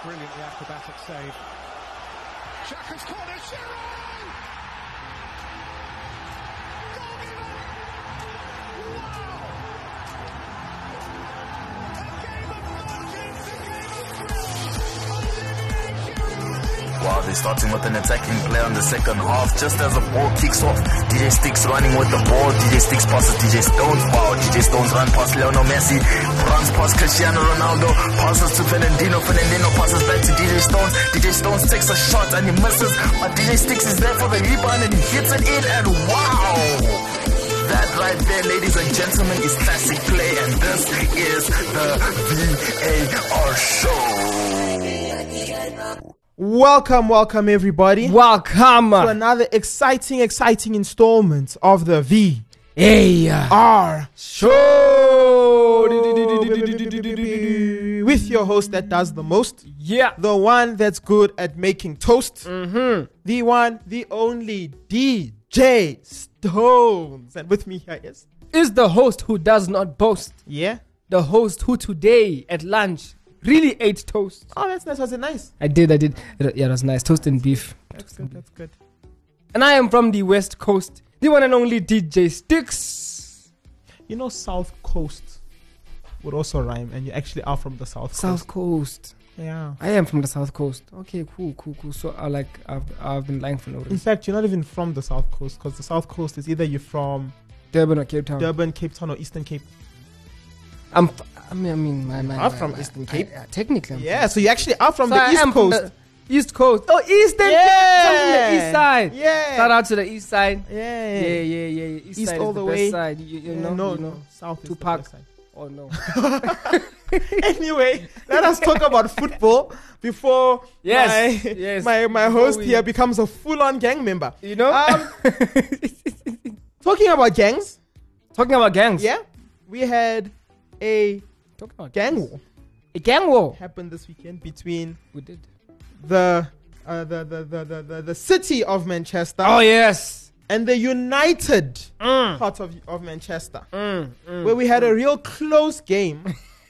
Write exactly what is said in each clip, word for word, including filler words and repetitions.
Brilliantly acrobatic save. Xhaka's corner, Giroud! Wow, they're starting with an attacking play on the second half. Just as the ball kicks off, D J Sticks running with the ball. D J Sticks passes D J Stones. Wow, D J Stones run past Lionel Messi. Runs past Cristiano Ronaldo. Passes to Fernandinho. Fernandinho passes back to D J Stones. D J Stones takes a shot and he misses. But D J Sticks is there for the rebound and he hits it in. And wow! That right there, ladies and gentlemen, is classic play. And this is the V A R show. Welcome, welcome everybody. Welcome to another exciting, exciting installment of the V A R show with your host that does the most. Yeah. The one that's good at making toast. Mm-hmm. The one, the only D J Stones. And with me here is... Is the host who does not boast. Yeah. The host who today at lunch really ate toast. Oh, that's nice. Was it nice? I did, I did. Yeah, it was nice. Toast and beef. That's good, that's good. And I am from the West Coast. The one and only D J Sticks. You know, South Coast would also rhyme, and you actually are from the South Coast. South Coast. Yeah. I am from the South Coast. Okay, cool, cool, cool. So I like, I've, I've been lying for no reason. In fact, you're not even from the South Coast, because the South Coast is either you're from Durban or Cape Town. Durban, Cape Town, or Eastern Cape. I'm, f- I mean, I mean, my, my, are my, from my, Eastern Cape. I, uh, technically, I'm yeah. So you actually are from so the I East am Coast. From the East Coast. Oh, Eastern Yeah. Cape. From the East side. Yeah. Shout out to the East side. Yeah. Yeah, yeah, yeah. yeah. East, East side all is the the way. best side. You, you Yeah, know, no, you know. no. South is the Tupac. best side. Oh no. Anyway, let us talk about football before Yes, my, yes. my, my Before host we- here becomes a full-on gang member. You know. Um, talking about gangs, Talking about gangs. yeah, we had a Talking about gang war A gang war. happen this weekend between We did. the uh, the, the, the, the, the the city of Manchester Oh yes. and the United Mm. part of, of Manchester, Mm, mm. where we had a real close game.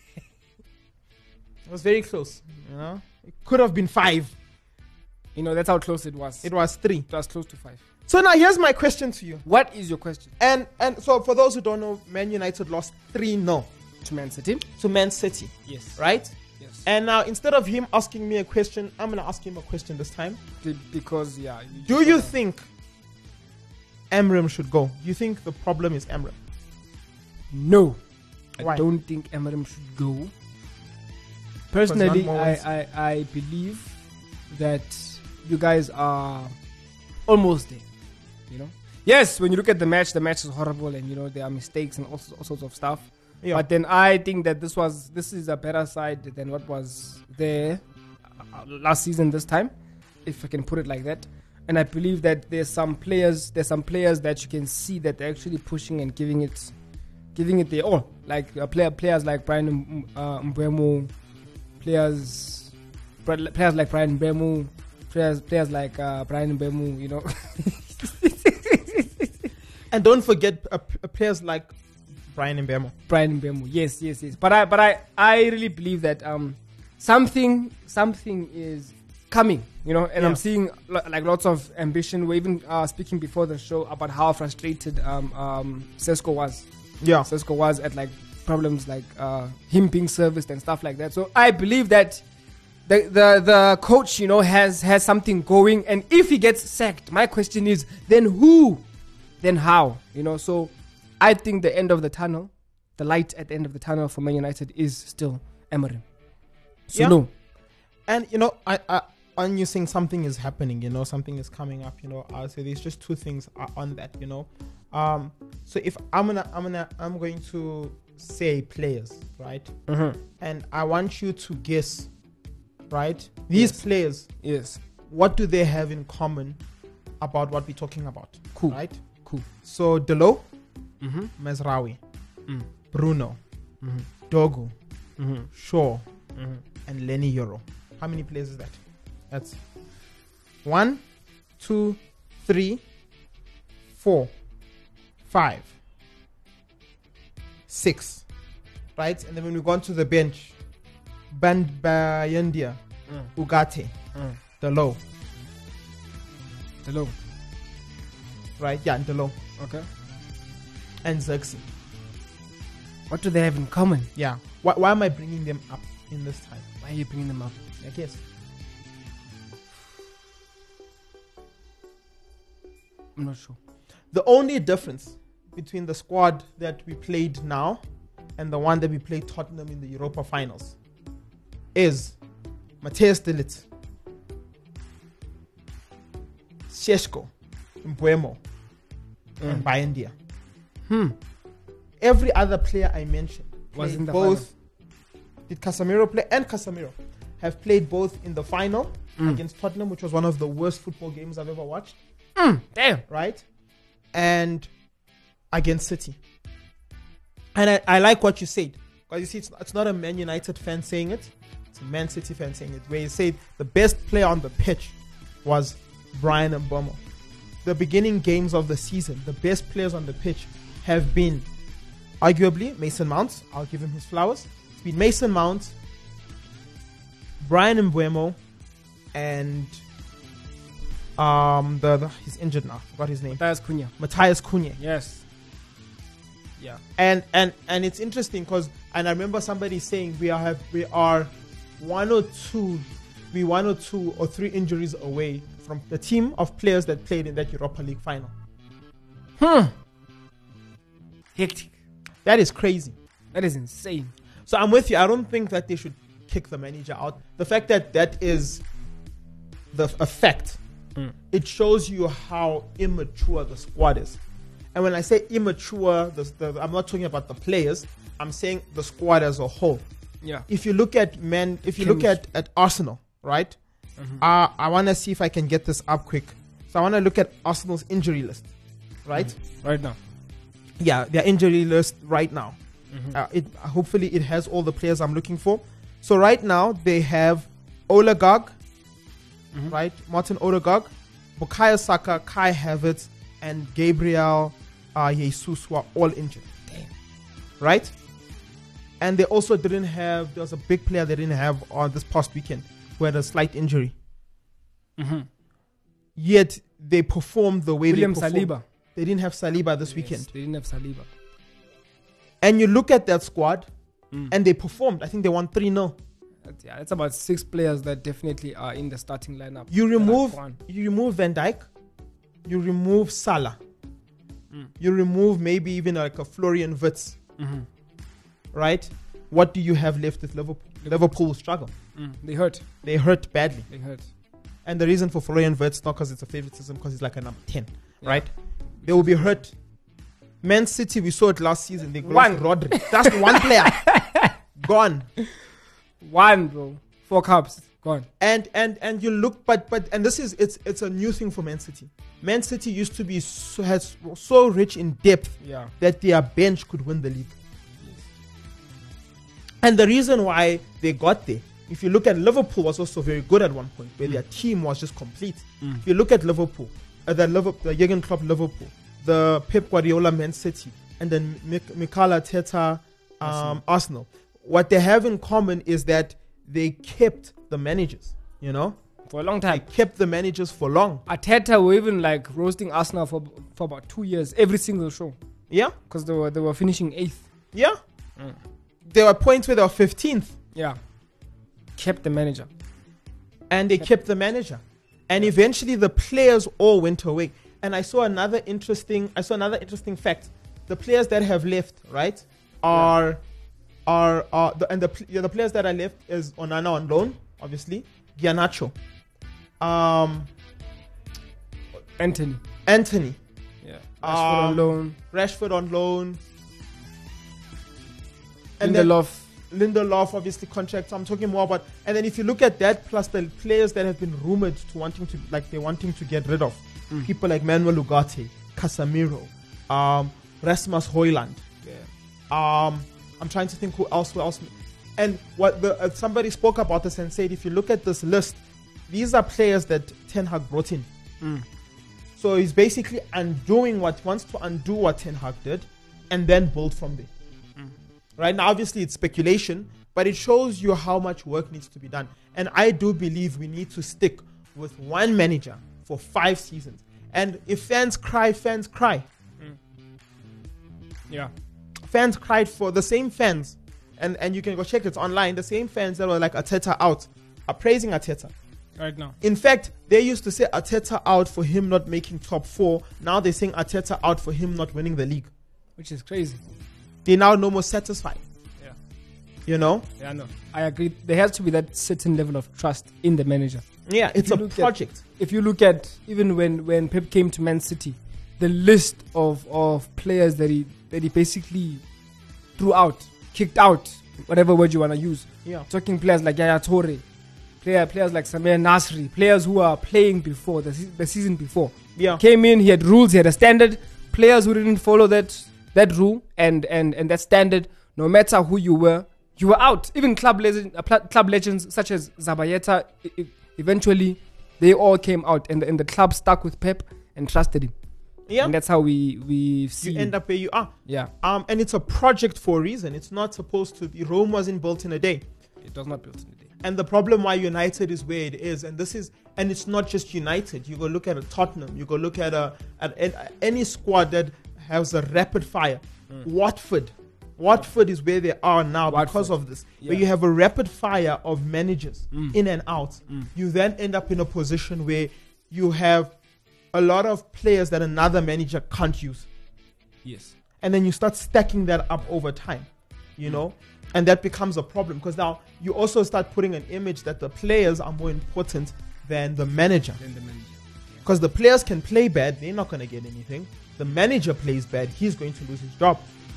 It was very close, you know. It could have been five. You know that's how close it was. It was three. It was close to five. So now here's my question to you. What is your question? And and so for those who don't know, Man United lost three nil To Man City. to Man City, Yes. right? Yes. And now instead of him asking me a question, I'm gonna ask him a question this time. Be- because yeah. You Do just you gotta- think Amram should go? Do you think the problem is Amram? No. Why? I don't think Amarim should go. Personally, none more I, wins. I, I believe that you guys are almost there. You know? Yes, when you look at the match, the match is horrible and you know there are mistakes and all, s- all sorts of stuff. Yeah. But then I think that this was this is a better side than what was there uh, last season this time, if I can put it like that. And I believe that there's some players there's some players that you can see that they're actually pushing and giving it giving it their all. Like uh, player players like Brian M- uh, Mbeumo, players Bra- players like Brian Mbeumo, players players like uh, Brian Mbeumo, you know. And don't forget uh, p- uh, players like Brian Mbeumo. Brian Mbeumo. Yes, yes, yes. But I, but I, I really believe that um, something, something is coming. You know, and Yeah. I'm seeing lo- like lots of ambition. We're even uh, speaking before the show about how frustrated um, um, Sesko was. Yeah. Sesko was at like problems like uh, him being serviced and stuff like that. So I believe that the the the coach, you know, has has something going. And if he gets sacked, my question is, then who? Then how? You know, so I think the end of the tunnel, the light at the end of the tunnel for Man United is still Amarim. So Yeah. no. And you know, I, I on you saying something is happening, you know, something is coming up, you know. I say there's just two things uh, on that, you know. Um, so if I'm gonna, I'm gonna, I'm going to say players, right? Mm-hmm. And I want you to guess, right? These Yes. players, Yes. what do they have in common about what we're talking about? Cool. Right? Cool. So Delo, Mm-hmm. Mazraoui, Mm. Bruno, Mm-hmm. Dogu, Mm-hmm. Shaw, Mm-hmm. and Lenny Euro. How many players is that? That's one, two, three, four, five, six, right? And then when we go on to the bench, Band Bayendia, mm. Ugarte, Mm. Delo, Hello. right? Yeah, Delo, Okay. and Xerxes. What do they have in common? Yeah. Why, why am I bringing them up in this time? Why are you bringing them up? I guess. I'm not sure. The only difference between the squad that we played now and the one that we played Tottenham in the Europa finals is Matthias de Ligt, Šeško, Mbeumo, and Bayendia. Hmm. Every other player I mentioned Was played in the both. Did Casemiro play? And Casemiro have played both in the final Mm. against Tottenham, which was one of the worst football games I've ever watched, Mm. Damn. right? And against City. And I, I like what you said. Because you see, it's, it's not a Man United fan saying it. It's a Man City fan saying it. Where you say the best player on the pitch was Bryan Mbeumo. The beginning games of the season, the best players on the pitch have been arguably Mason Mount. I'll give him his flowers. It's been Mason Mount, Bryan Mbeumo, and um the, the he's injured now. Forgot his name. Matthias Cunha. Matthias Cunha. Yes. Yeah. And and and it's interesting because and I remember somebody saying we are have we are one or two we one or two or three injuries away from the team of players that played in that Europa League final. Hmm. Hectic. That is crazy. That is insane. So I'm with you. I don't think that they should kick the manager out. The fact that that is the effect, Mm. it shows you how immature the squad is. And when I say immature, the, the, I'm not talking about the players. I'm saying the squad as a whole. Yeah. If you look at men, if you look at, at Arsenal, right? Mm-hmm. Uh, I want to see if I can get this up quick. So I want to look at Arsenal's injury list, right? Mm. Right now. Yeah, their injury list right now. Mm-hmm. Uh, it hopefully it has all the players I'm looking for. So right now they have Odegaard, Mm-hmm. right? Martin Odegaard, Bukayo Saka, Kai Havertz, and Gabriel uh, Jesus, who are all injured. Damn. Right? And they also didn't have. There was a big player they didn't have on this past weekend who had a slight injury. Mm-hmm. Yet they performed the way William they performed. Saliba. They didn't have Saliba this Yes, weekend. they didn't have Saliba. And you look at that squad, Mm. and they performed. I think they won three nil. That's- Yeah, it's about six players that definitely are in the starting lineup. You that are remove gone. you remove Van Dijk, you remove Salah, Mm. you remove maybe even like a Florian Wirtz, Mhm. right? What do you have left with Liverpool? Liverpool struggle. Mm. They hurt. They hurt badly. They hurt. And the reason for Florian Wirtz, not because it's a favoritism, because he's like a number ten, Yeah. right? They will be hurt. Man City, we saw it last season. They One. lost Rodri. That's one player. Gone. One, bro. Four cups. Gone. And and and you look, but but and this is it's it's a new thing for Man City. Man City used to be so, has so rich in depth Yeah. that their bench could win the league. And the reason why they got there, if you look at Liverpool, was also very good at one point, where Mm. their team was just complete. Mm. If you look at Liverpool, uh, the Liverpool, the Jurgen Klopp Liverpool, the Pep Guardiola Man City, and then Mik- Mikel Arteta um, Arsenal. Arsenal, what they have in common is that they kept the managers. You know, For a long they time. kept the managers for long. Arteta were even like roasting Arsenal for for about two years, every single show, Yeah, because they were they were finishing eighth. yeah. Mm. There were points where they were fifteenth. Yeah. Kept the manager. And they kept the manager. And eventually the players all went away. And I saw another interesting I saw another interesting fact. The players that have left, right, are are are the, and the pl- yeah, the players that are left is Onana on loan, obviously, Giannacho, um, Anthony. Anthony, Yeah. Rashford on Um, loan. Rashford on loan, And then Lindelof. Lindelof, obviously, contract. So I'm talking more about. And then if you look at that, plus the players that have been rumored to wanting to, like, they're wanting to get rid of, Mm. people like Manuel Ugarte, Casemiro, um, Rasmus Højlund. Yeah. Um, I'm trying to think who else. Who else? And what the uh, somebody spoke about this and said, if you look at this list, these are players that Ten Hag brought in. Mm. So he's basically undoing what wants to undo what Ten Hag did, and then build from there. Mm. Right now, obviously, it's speculation, but it shows you how much work needs to be done. And I do believe we need to stick with one manager for five seasons. And if fans cry, fans cry. Mm. Yeah. Fans cried for the same fans, and, and you can go check it online. The same fans that were like Arteta out are praising Arteta. Right now. In fact, they used to say Arteta out for him not making top four. Now they're saying Arteta out for him not winning the league. Which is crazy. They're now no more satisfied. Yeah. You know? Yeah, no. I agree. There has to be that certain level of trust in the manager. Yeah, it's you a look at- project. If you look at even when, when Pep came to Man City, the list of, of players that he that he basically threw out, kicked out, whatever word you want to use. Yeah. Talking players like Yaya Toure, player, players like Samir Nasri, players who are playing before, the, se- the season before. Yeah. Came in, he had rules, he had a standard. Players who didn't follow that that rule and, and, and that standard, no matter who you were, you were out. Even club, legend, uh, pl- club legends such as Zabayeta, I- I- eventually they all came out and the, and the club stuck with Pep and trusted him. Yeah. And that's how we, we see. You end up where you are. Yeah. Um, and it's a project for a reason. It's not supposed to be. Rome wasn't built in a day. It was not built in a day. And the problem why United is where it is, and this is, and it's not just United. You go look at a Tottenham. You go look at a at, at any squad that has a rapid fire. Mm. Watford, Watford is where they are now Watford. because of this. Yeah. Where you have a rapid fire of managers Mm. in and out. Mm. You then end up in a position where you have a lot of players that another manager can't use. Yes. And then you start stacking that up over time, you know, and that becomes a problem because now you also start putting an image that the players are more important than the manager. Then the manager. Because the players can play bad, they're not going to get anything. The manager plays bad, he's going to lose his job.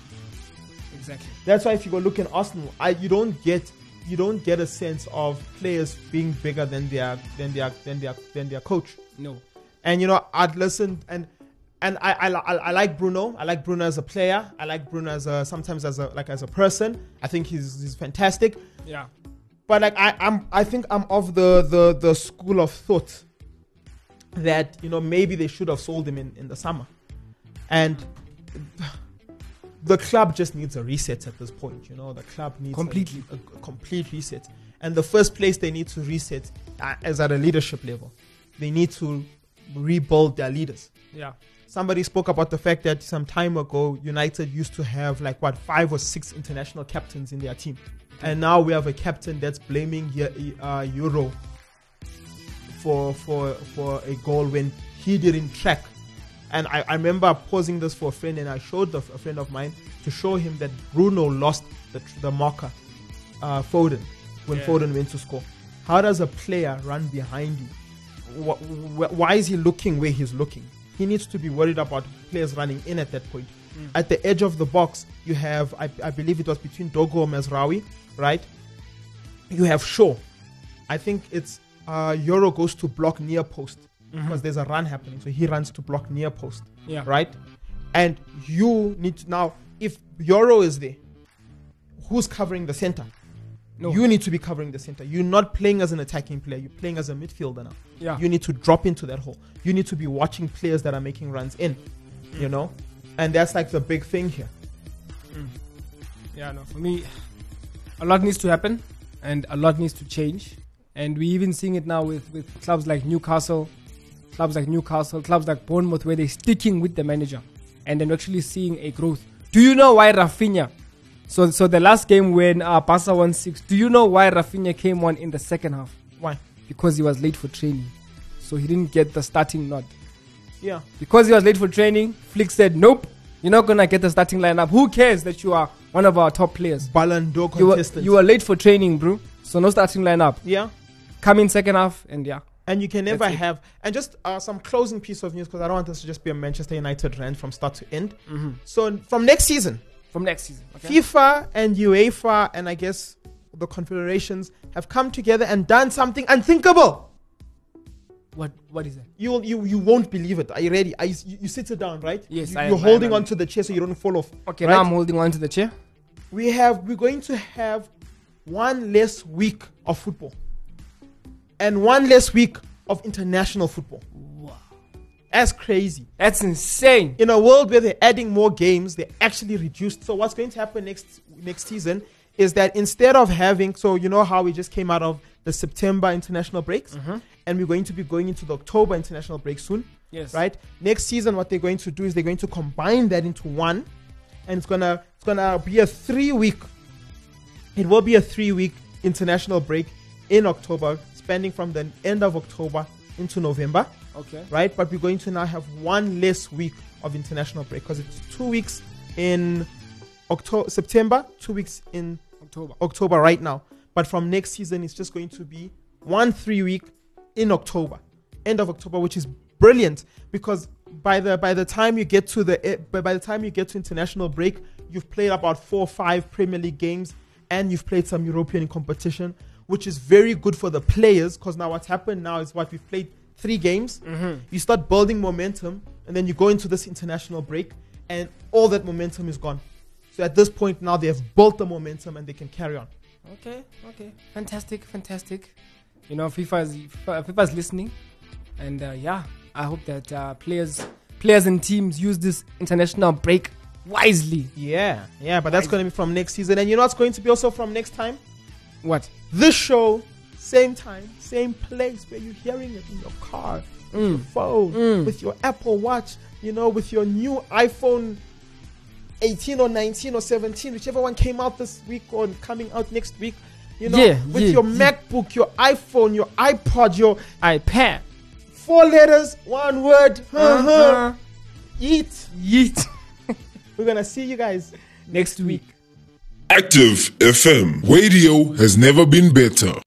Exactly. That's why if you go look in Arsenal, I, you don't get you don't get a sense of players being bigger than their than their than their than their coach. No. And you know, I'd listen and and I, I I I like Bruno. I like Bruno as a player. I like Bruno as a sometimes as a like as a person. I think he's he's fantastic. Yeah. But like I I'm I think I'm of the the the school of thought that you know maybe they should have sold him in, in the summer, and the club just needs a reset at this point. You know, the club needs Completely. a, a, a complete reset. And the first place they need to reset uh, is at a leadership level. They need to rebuild their leaders. Yeah. Somebody spoke about the fact that some time ago, United used to have like what five or six international captains in their team, and now we have a captain that's blaming uh, Euro for for for a goal when he didn't track. And I, I remember pausing this for a friend, and I showed the, a friend of mine to show him that Bruno lost the the marker, uh, Foden, when Yeah. Foden went to score. How does a player run behind you? Wh- wh- Why is he looking where he's looking? He needs to be worried about players running in at that point. Mm. At the edge of the box, you have, I, I believe it was between Dogo and Mazraoui, right? You have Shaw. I think it's uh, Euro goes to block near post because there's a run happening. So he runs to block near post, Yeah. right? And you need to now, if Euro is there, who's covering the center? No. You need to be covering the center. You're not playing as an attacking player. You're playing as a midfielder now. Yeah. You need to drop into that hole. You need to be watching players that are making runs in, you know? And that's like the big thing here. Yeah, no, for me, a lot needs to happen and a lot needs to change. And we're even seeing it now with, with clubs like Newcastle, clubs like Newcastle, clubs like Bournemouth, where they're sticking with the manager and then actually seeing a growth. Do you know why Rafinha? So, so the last game when uh, Barca won six, do you know why Rafinha came on in the second half? Why? Because he was late for training. So he didn't get the starting nod. Yeah. Because he was late for training, Flick said, nope, you're not going to get the starting lineup. Who cares that you are one of our top players? Ballon d'Or You were, contestant. you were late for training, bro. So no starting lineup. yeah. Come in second half, and yeah. And you can never That's it. have. And just uh, some closing piece of news because I don't want this to just be a Manchester United rant from start to end. Mm-hmm. So from next season, From next season. Okay? FIFA and UEFA and I guess the confederations have come together and done something unthinkable. What What is that? You you you won't believe it. Are you ready? Are you, you, you sit it down, right? Yes, you, I You're am, I holding am, I am. on to the chair so you don't fall off. Okay, right? now I'm holding on to the chair. We have we're going to have one less week of football and one less week of international football. Wow. That's crazy. That's insane. In a world where they're adding more games, they're actually reduced. So what's going to happen next next season is that instead of having, so you know how we just came out of the September international breaks, Mm-hmm. and we're going to be going into the October international break soon, Yes. right? Next season, what they're going to do is they're going to combine that into one, and it's gonna it's gonna be a three week. It will be a three week international break in October, spanning from the end of October into November, Okay. right? But we're going to now have one less week of international break because it's two weeks in October, September, two weeks in October. October right now. But from next season, it's just going to be one three week in October, end of October, which is brilliant because by the by the time you get to the eh, by by the time you get to international break, you've played about four or five Premier League games and you've played some European competition, which is very good for the players because now what's happened now is what we've played three games. Mm-hmm. You start building momentum, and then you go into this international break, and all that momentum is gone. So at this point now, they have built the momentum and they can carry on. Okay, okay, fantastic, fantastic. You know, FIFA is FIFA, FIFA's listening, and uh, yeah, I hope that uh, players, players and teams use this international break wisely. Yeah, yeah, but that's going to be from next season, and you know what's going to be also from next time? What? This show, same time, same place where you're hearing it in your car, with Mm. your phone, Mm. with your Apple Watch, you know, with your new iPhone eighteen or nineteen or seventeen, whichever one came out this week or coming out next week, you know, Yeah, with yeah, your yeah. MacBook, your iPhone, your iPod, your iPad. four letters, one word, uh-huh. Uh-huh. Eat. Yeet. We're going to see you guys Next week. Active F M. Radio has never been better.